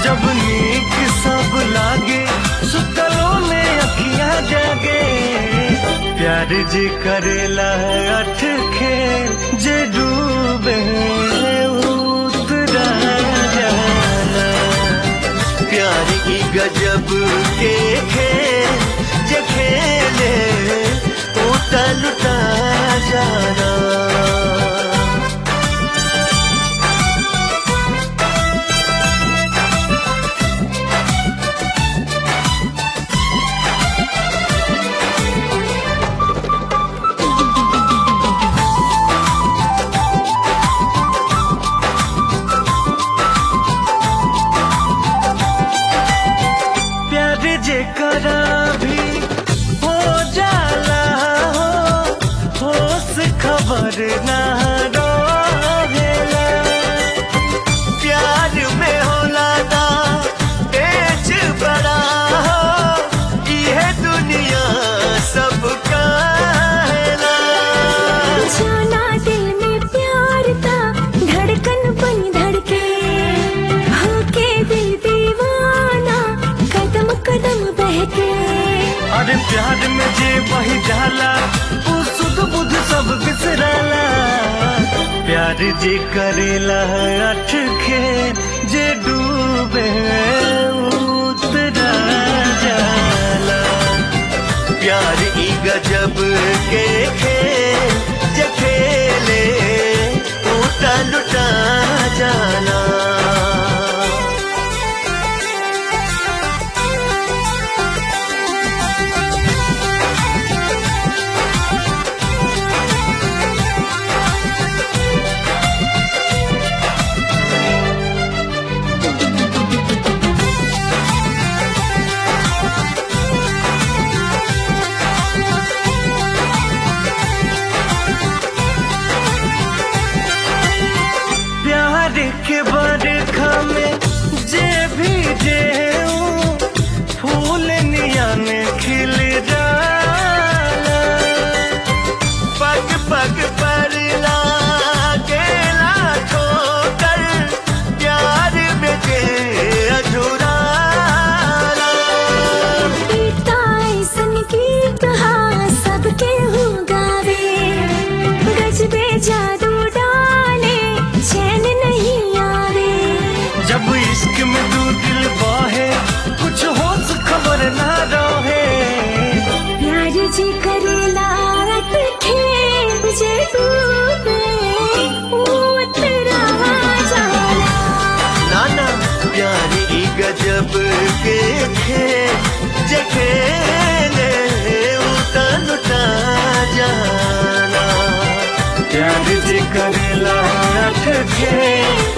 जब नीक सब लागे सुतलों में अखियां जागे। प्यार जी करेला अठ खेल जे डूबे उतरा जाना। प्यार की गजब के खेल जे खेले उता लुटा जाना। जेकरा भी हो जाला हो होश खबर ना रहेला। प्यार में होला ना तेज बड़ा हो ये दुनिया सब काहेला। जाना दिल में प्यार था धड़कन बन धड़के होके दिल दीवाना कदम कदम बहके। अरे प्यार में जे बही जाला वो सुध बुध सब बिसराला। प्यार जे करेला अठ खेल जे डूबे उतरा जाला। प्यार ई गजब के खेल जे खेले उता लुटा जाना। के बरखा में जे भी जेऊ फूल नियन खिल जाला। पग पग पर लागेला ठोकर प्यार में जे अधूराला। गीता ऐसन गीत हाँ सबके हो गावे गजबे जादू डाले चैन नहीं आवे। जब इश्क में दो दिल बाहे कुछ होश खबर ना रहे। प्यार जी करेला खेल जे डूबे उतरा जाना। नाना प्यार ई गजब के खेल जे खेले उता लुटा जाना। प्यार जी करेला अठ खेल